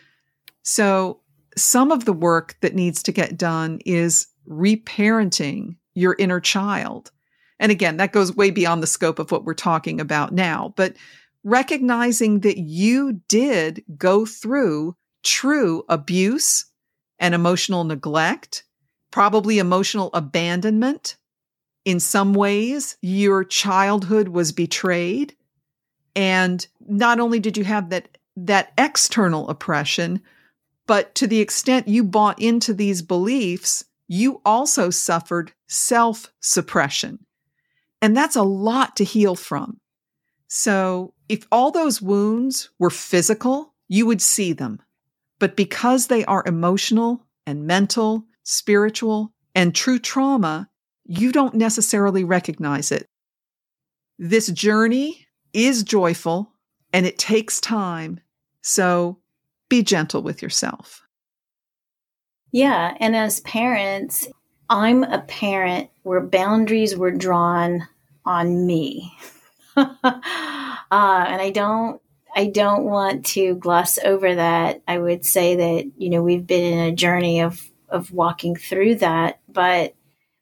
[SPEAKER 2] So some of the work that needs to get done is reparenting your inner child. And again, that goes way beyond the scope of what we're talking about now, but recognizing that you did go through true abuse and emotional neglect, probably emotional abandonment. In some ways, your childhood was betrayed. And not only did you have that, that external oppression, but to the extent you bought into these beliefs, you also suffered self-suppression. And that's a lot to heal from. So if all those wounds were physical, you would see them. But because they are emotional and mental, spiritual, and true trauma, you don't necessarily recognize it. This journey is joyful and it takes time. So be gentle with yourself.
[SPEAKER 1] Yeah. And as parents, I'm a parent where boundaries were drawn on me. uh, and I don't, I don't want to gloss over that. I would say that, you know, we've been in a journey of, of walking through that, but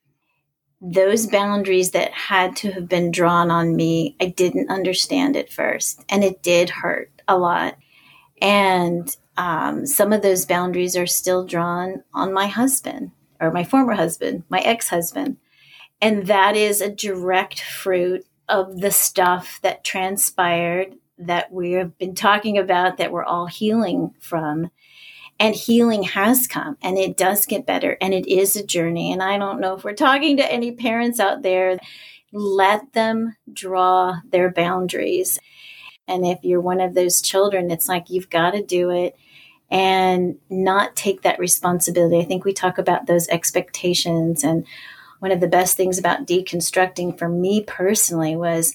[SPEAKER 1] those boundaries that had to have been drawn on me, I didn't understand at first. And it did hurt a lot. And um, some of those boundaries are still drawn on my husband or my former husband, my ex-husband. And that is a direct fruit of the stuff that transpired that we have been talking about that we're all healing from. And healing has come, and it does get better, and it is a journey. And I don't know if we're talking to any parents out there, let them draw their boundaries. And if you're one of those children, it's like you've got to do it and not take that responsibility. I think we talk about those expectations. And one of the best things about deconstructing for me personally was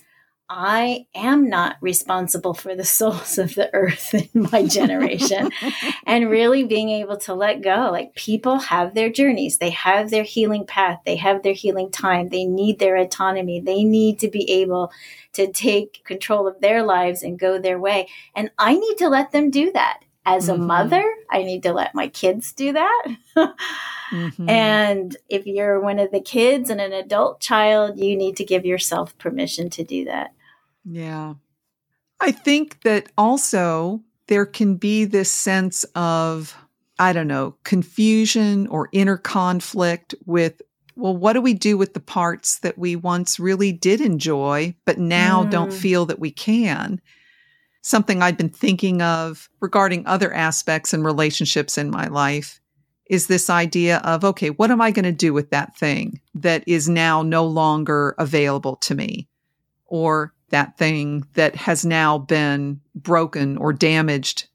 [SPEAKER 1] I am not responsible for the souls of the earth in my generation. And really being able to let go. Like, people have their journeys. They have their healing path. They have their healing time. They need their autonomy. They need to be able to take control of their lives and go their way. And I need to let them do that. As a mm-hmm. mother, I need to let my kids do that. mm-hmm. And if you're one of the kids and an adult child, you need to give yourself permission to do that.
[SPEAKER 2] Yeah. I think that also there can be this sense of, I don't know, confusion or inner conflict with, well, what do we do with the parts that we once really did enjoy, but now mm. don't feel that we can? Something I've been thinking of regarding other aspects and relationships in my life is this idea of, okay, what am I going to do with that thing that is now no longer available to me? Or that thing that has now been broken or damaged.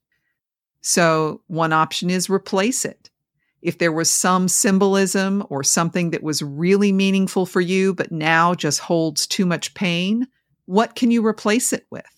[SPEAKER 2] So one option is replace it. If there was some symbolism or something that was really meaningful for you, but now just holds too much pain, what can you replace it with?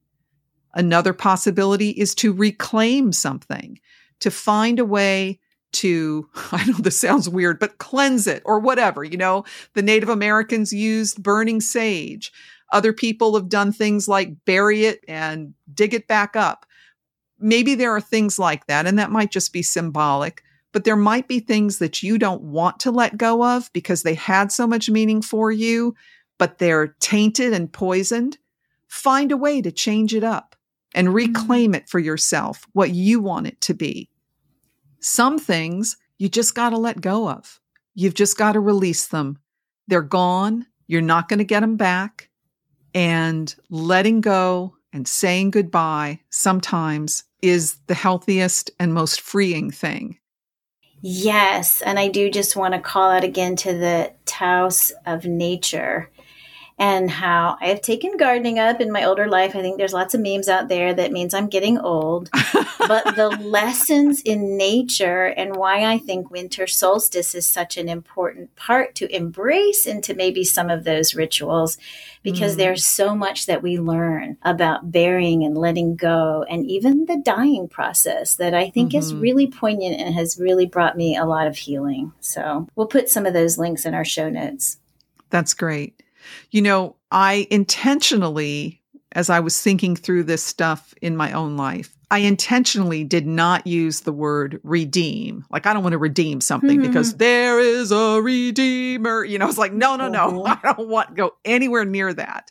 [SPEAKER 2] Another possibility is to reclaim something, to find a way to, I know this sounds weird, but cleanse it or whatever. You know, the Native Americans used burning sage. Other people have done things like bury it and dig it back up. Maybe there are things like that, and that might just be symbolic, but there might be things that you don't want to let go of because they had so much meaning for you, but they're tainted and poisoned. Find a way to change it up and reclaim it for yourself, what you want it to be. Some things you just got to let go of. You've just got to release them. They're gone. You're not going to get them back. And letting go and saying goodbye sometimes is the healthiest and most freeing thing.
[SPEAKER 1] Yes. And I do just want to call out again to the Taos of nature and how I have taken gardening up in my older life. I think there's lots of memes out there that means I'm getting old. But the lessons in nature and why I think winter solstice is such an important part to embrace into maybe some of those rituals, because mm. there's so much that we learn about burying and letting go and even the dying process that I think mm-hmm. is really poignant and has really brought me a lot of healing. So we'll put some of those links in our show notes.
[SPEAKER 2] That's great. You know, I intentionally, as I was thinking through this stuff in my own life, I intentionally did not use the word redeem. Like, I don't want to redeem something mm-hmm. because there is a redeemer. You know, it's like, no, no, no, mm-hmm. I don't want to go anywhere near that.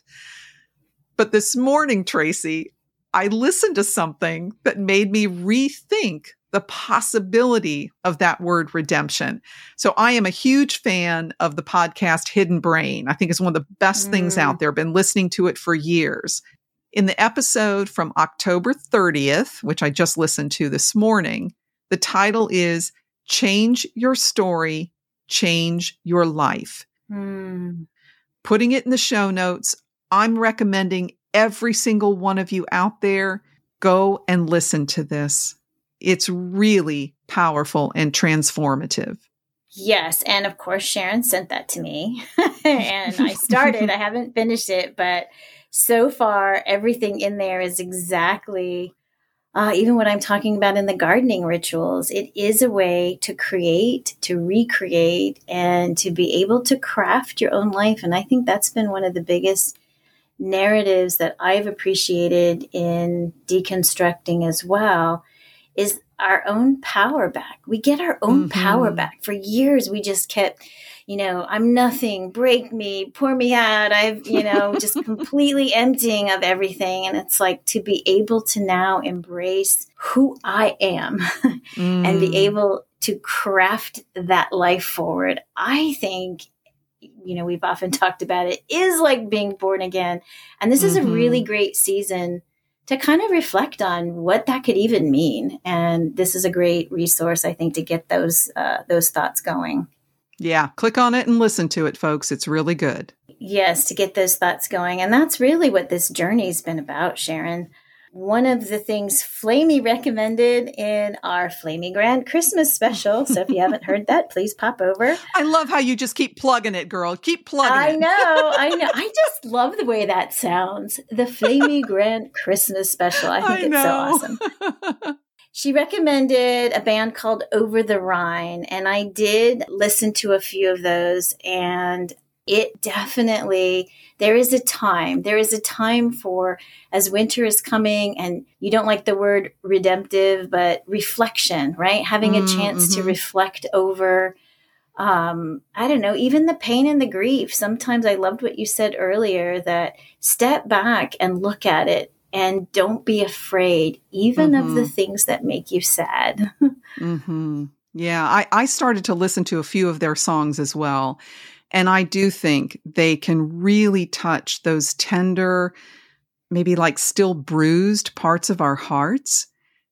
[SPEAKER 2] But this morning, Tracy, I listened to something that made me rethink the possibility of that word redemption. So I am a huge fan of the podcast Hidden Brain. I think it's one of the best mm. things out there. Been listening to it for years. In the episode from October thirtieth, which I just listened to this morning, the title is Change Your Story, Change Your Life.
[SPEAKER 1] Mm.
[SPEAKER 2] Putting it in the show notes, I'm recommending every single one of you out there go and listen to this. It's really powerful and transformative.
[SPEAKER 1] Yes. And of course, Sharon sent that to me and I started, I haven't finished it, but so far everything in there is exactly, uh, even what I'm talking about in the gardening rituals. It is a way to create, to recreate, and to be able to craft your own life. And I think that's been one of the biggest narratives that I've appreciated in deconstructing as well, is our own power back. We get our own mm-hmm. power back. For years, we just kept, you know, I'm nothing, break me, pour me out. I've, you know, just completely emptying of everything. And it's like to be able to now embrace who I am mm. and be able to craft that life forward. I think, you know, we've often talked about it, is like being born again. And this mm-hmm. is a really great season to kind of reflect on what that could even mean. And this is a great resource, I think, to get those uh, those thoughts going.
[SPEAKER 2] Yeah, click on it and listen to it, folks. It's really good.
[SPEAKER 1] Yes, to get those thoughts going. And that's really what this journey's been about, Sharon. One of the things Flamey recommended in our Flamey Grant Christmas special. So if you haven't heard that, please pop over.
[SPEAKER 2] I love how you just keep plugging it, girl. Keep plugging
[SPEAKER 1] I
[SPEAKER 2] it.
[SPEAKER 1] I know. I know. I just love the way that sounds. The Flamey Grant Christmas special. I think
[SPEAKER 2] I
[SPEAKER 1] it's
[SPEAKER 2] know.
[SPEAKER 1] so awesome. She recommended a band called Over the Rhine. And I did listen to a few of those. And it definitely, there is a time, there is a time for, as winter is coming, and you don't like the word redemptive, but reflection, right? Having a chance
[SPEAKER 2] mm-hmm.
[SPEAKER 1] to reflect over, um, I don't know, even the pain and the grief. Sometimes I loved what you said earlier, that step back and look at it and don't be afraid, even
[SPEAKER 2] mm-hmm.
[SPEAKER 1] of the things that make you sad.
[SPEAKER 2] mm-hmm. Yeah, I, I started to listen to a few of their songs as well. And I do think they can really touch those tender, maybe like still bruised parts of our hearts.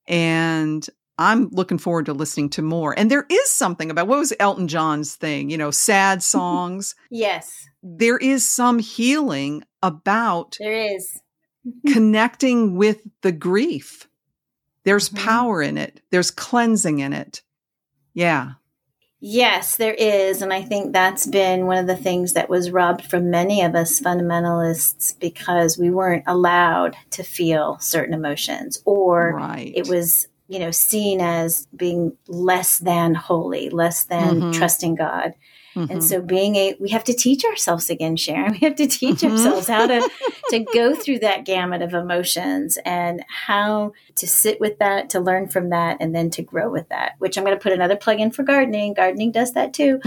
[SPEAKER 2] And I'm looking forward to listening to more. And there is something about, what was Elton John's thing? You know, sad songs.
[SPEAKER 1] Yes.
[SPEAKER 2] There is some healing about
[SPEAKER 1] There is.
[SPEAKER 2] connecting with the grief. There's
[SPEAKER 1] Mm-hmm.
[SPEAKER 2] power in it. There's cleansing in it. Yeah.
[SPEAKER 1] Yes, there is. And I think that's been one of the things that was robbed from many of us fundamentalists, because we weren't allowed to feel certain emotions, or
[SPEAKER 2] Right.
[SPEAKER 1] it was, you know, seen as being less than holy, less than
[SPEAKER 2] Mhm.
[SPEAKER 1] trusting God.
[SPEAKER 2] Mhm.
[SPEAKER 1] And so being a, we have to teach ourselves again, Sharon. We have to teach
[SPEAKER 2] Mhm.
[SPEAKER 1] ourselves how to, to go through that gamut of emotions and how to sit with that, to learn from that, and then to grow with that, which I'm going to put another plug in for gardening. Gardening does that too.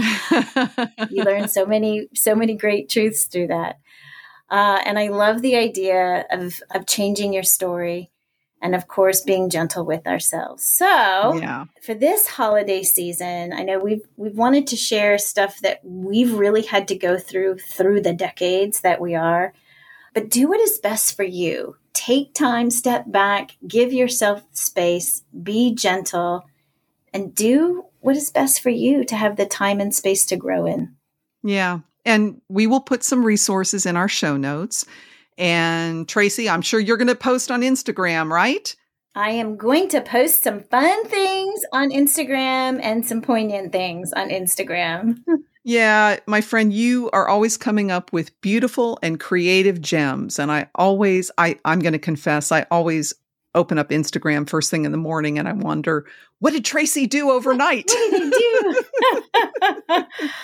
[SPEAKER 1] You learn so many, so many great truths through that. Uh, and I love the idea of, of changing your story. And of course, being gentle with ourselves. So
[SPEAKER 2] Yeah.
[SPEAKER 1] for this holiday season, I know we've we've wanted to share stuff that we've really had to go through through the decades that we are. But do what is best for you. Take time, step back, give yourself space, be gentle, and do what is best for you to have the time and space to grow in.
[SPEAKER 2] Yeah. And we will put some resources in our show notes. And Tracy, I'm sure you're going to post on Instagram, right?
[SPEAKER 1] I am going to post some fun things on Instagram and some poignant things on Instagram.
[SPEAKER 2] Yeah, my friend, you are always coming up with beautiful and creative gems. And I always, I, I'm going to confess, I always open up Instagram first thing in the morning and I wonder, what did Tracy do overnight?
[SPEAKER 1] What did he do?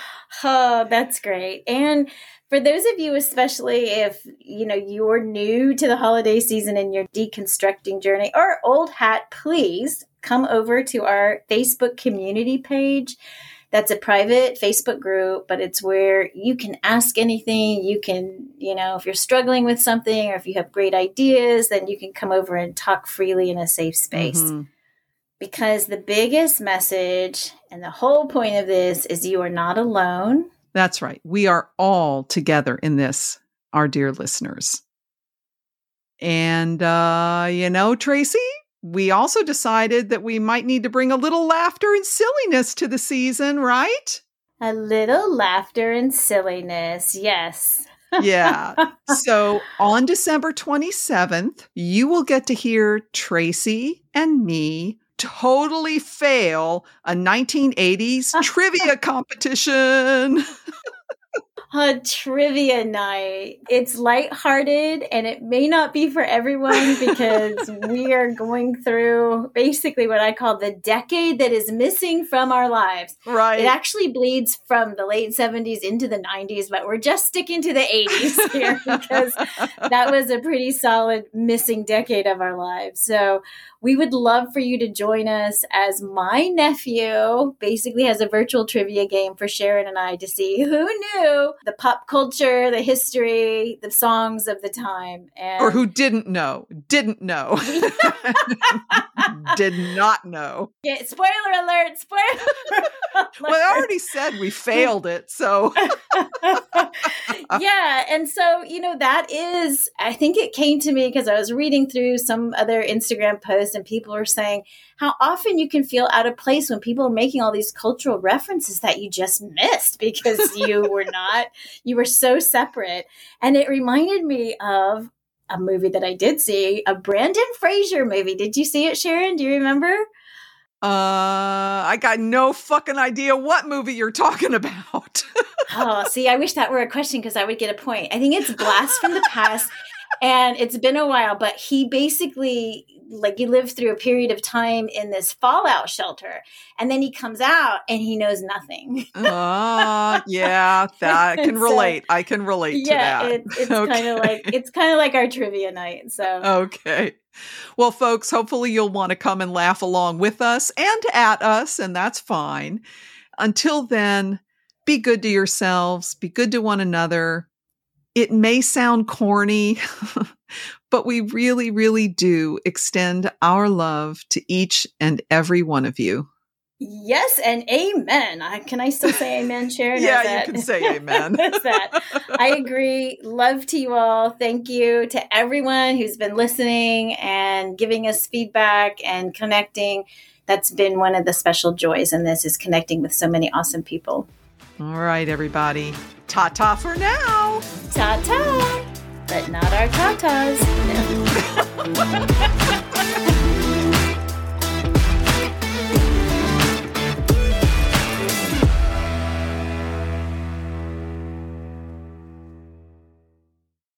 [SPEAKER 1] Oh, that's great. And for those of you, especially if, you know, you're new to the holiday season and your deconstructing journey, or old hat, please come over to our Facebook community page. That's a private Facebook group, but it's where you can ask anything. You can, you know, if you're struggling with something or if you have great ideas, then you can come over and talk freely in a safe space.
[SPEAKER 2] Mm-hmm.
[SPEAKER 1] Because the biggest message and the whole point of this is you are not alone.
[SPEAKER 2] That's right. We are all together in this, our dear listeners. And, uh, you know, Tracy, we also decided that we might need to bring a little laughter and silliness to the season, right?
[SPEAKER 1] A little laughter and silliness. Yes.
[SPEAKER 2] Yeah. So on December twenty-seventh, you will get to hear Tracy and me totally fail a nineteen eighties trivia competition.
[SPEAKER 1] A trivia night. It's lighthearted and it may not be for everyone because we are going through basically what I call the decade that is missing from our lives.
[SPEAKER 2] Right.
[SPEAKER 1] It actually bleeds from the late seventies into the nineties, but we're just sticking to the eighties here because that was a pretty solid missing decade of our lives. So we would love for you to join us as my nephew basically has a virtual trivia game for Sharon and I to see who knew the pop culture, the history, the songs of the time. And
[SPEAKER 2] or who didn't know, didn't know, did not know.
[SPEAKER 1] Yeah, spoiler alert, spoiler
[SPEAKER 2] Well, I already said we failed it, so.
[SPEAKER 1] Yeah. And so, you know, that is, I think it came to me because I was reading through some other Instagram posts and people were saying how often you can feel out of place when people are making all these cultural references that you just missed because you were not, you were so separate. And it reminded me of a movie that I did see, a Brandon Fraser movie. Did you see it, Sharon? Do you remember?
[SPEAKER 2] Uh, I got no fucking idea what movie you're talking about.
[SPEAKER 1] Oh, see, I wish that were a question because I would get a point. I think it's Blast from the Past, and it's been a while, but he basically, like, he lived through a period of time in this fallout shelter, and then he comes out and he knows nothing.
[SPEAKER 2] Ah, uh, yeah, that I can relate. So, I can relate
[SPEAKER 1] yeah,
[SPEAKER 2] to that.
[SPEAKER 1] It, it's
[SPEAKER 2] okay.
[SPEAKER 1] kind of like it's kind of like our trivia night. So
[SPEAKER 2] okay. Well, folks, hopefully you'll want to come and laugh along with us and at us, and that's fine. Until then, be good to yourselves, be good to one another. It may sound corny, but we really, really do extend our love to each and every one of you.
[SPEAKER 1] Yes, and amen. I, can I still say amen, Sharon?
[SPEAKER 2] Yeah,
[SPEAKER 1] that,
[SPEAKER 2] you can say amen.
[SPEAKER 1] That's that. I agree. Love to you all. Thank you to everyone who's been listening and giving us feedback and connecting. That's been one of the special joys in this, is connecting with so many awesome people.
[SPEAKER 2] All right, everybody. Ta-ta for now.
[SPEAKER 1] Ta-ta, but not our tatas. No.